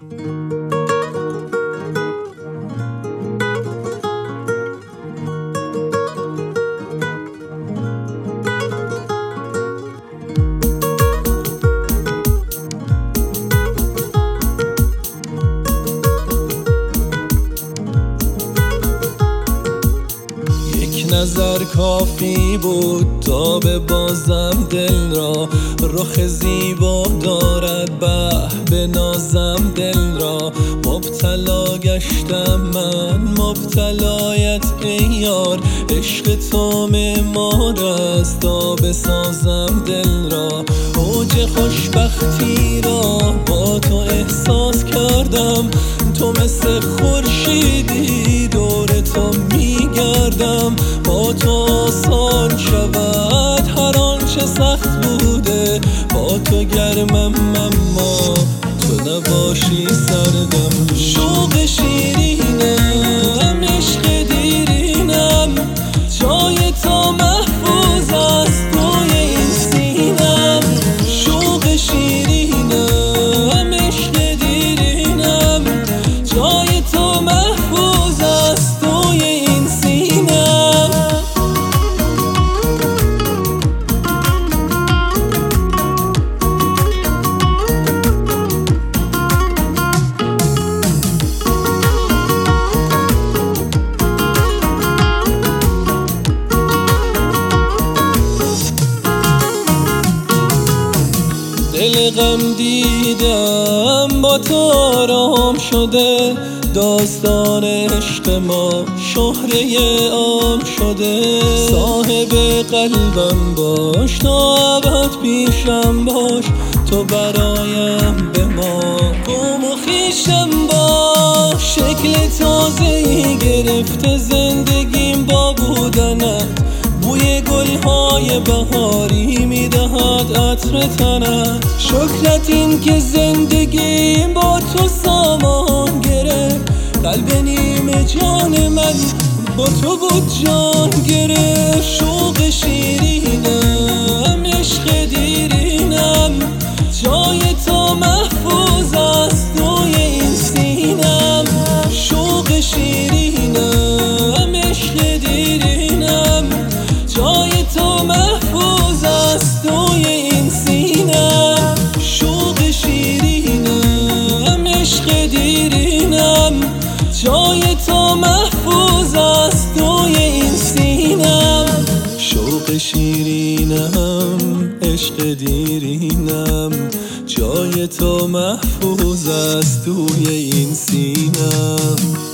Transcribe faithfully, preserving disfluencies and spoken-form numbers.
نظر کافی بود تا به بازم دل را، رخ زیبا دارد به به نازم دل را. مبتلا گشتم من مبتلایت ای یار، عشق تو معمار است تا بسازم دل را. اوج خوشبختی را با تو احساس کردم، تو مثل خورشیدی دور تو میگردم. با تو آسان شود هر آنچه سخت بوده، با تو گرمم اما تو نباشی سردم. شوق شیرینم عشق دیرینم، جای تو محفوظ است توی این سینم. شوق شیرینم عشق دیرینم، جای تو محفوظ است توی این سینم. دل غم دیدم با تو آرام شده، داستان عشق ما شهره عام شده. صاحب قلبم باش تا ابد پیشم باش، تو برایم به ما قوم و خویشم باش. شکل تازه‌ای گرفته زندگیم با بودنت، بوی گل‌های بهاری میدهد عطر تنت. شکرت این که زندگیم با تو سامان گرفت، قلب نیمه جان من با تو بود جان گرفت. شوق شیرینم عشق دیرینم، جای تو محفوظ است توی این سینم. شوق شیرینم عشق دیرینم، جای تو محفوظ است توی این سینم. شوق شیرینم عشق دیرینم، جای تو محفوظ است توی این سینم. شوق شیرینم عشق دیرینم، جای تو محفوظ است توی این سینم.